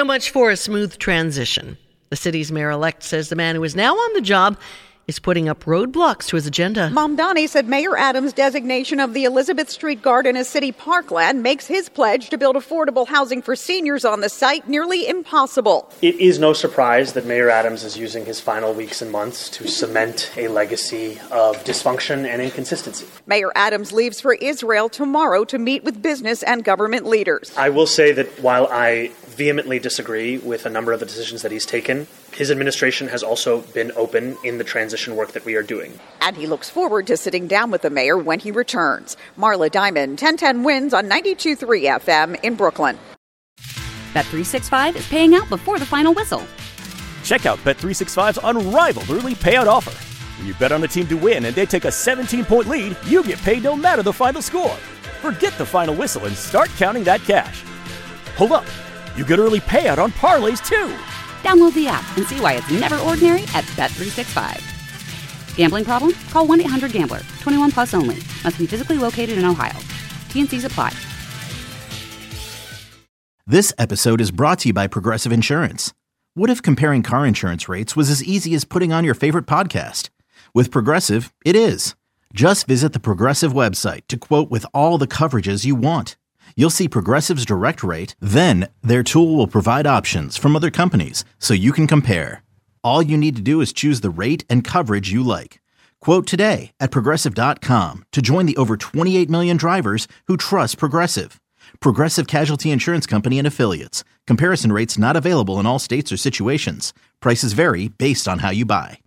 So much for a smooth transition. The city's mayor-elect says the man who is now on the job is putting up roadblocks to his agenda. Mamdani said Mayor Adams' designation of the Elizabeth Street Garden as city parkland makes his pledge to build affordable housing for seniors on the site nearly impossible. It is no surprise that Mayor Adams is using his final weeks and months to cement a legacy of dysfunction and inconsistency. Mayor Adams leaves for Israel tomorrow to meet with business and government leaders. I will say that while I vehemently disagree with a number of the decisions that he's taken, his administration has also been open in the transition work that we are doing. And he looks forward to sitting down with the mayor when he returns. Marla Diamond, 1010 Wins on 92.3 FM in Brooklyn. Bet365 is paying out before the final whistle. Check out Bet365's unrivaled early payout offer. When you bet on a team to win and they take a 17-point lead, you get paid no matter the final score. Forget the final whistle and start counting that cash. Hold up. You get early payout on parlays, too. Download the app and see why it's never ordinary at Bet365. Gambling problem? Call 1-800-GAMBLER. 21 plus only. Must be physically located in Ohio. T&Cs apply. This episode is brought to you by Progressive Insurance. What if comparing car insurance rates was as easy as putting on your favorite podcast? With Progressive, it is. Just visit the Progressive website to quote with all the coverages you want. You'll see Progressive's direct rate, then their tool will provide options from other companies so you can compare. All you need to do is choose the rate and coverage you like. Quote today at Progressive.com to join the over 28 million drivers who trust Progressive. Progressive Casualty Insurance Company and Affiliates. Comparison rates not available in all states or situations. Prices vary based on how you buy.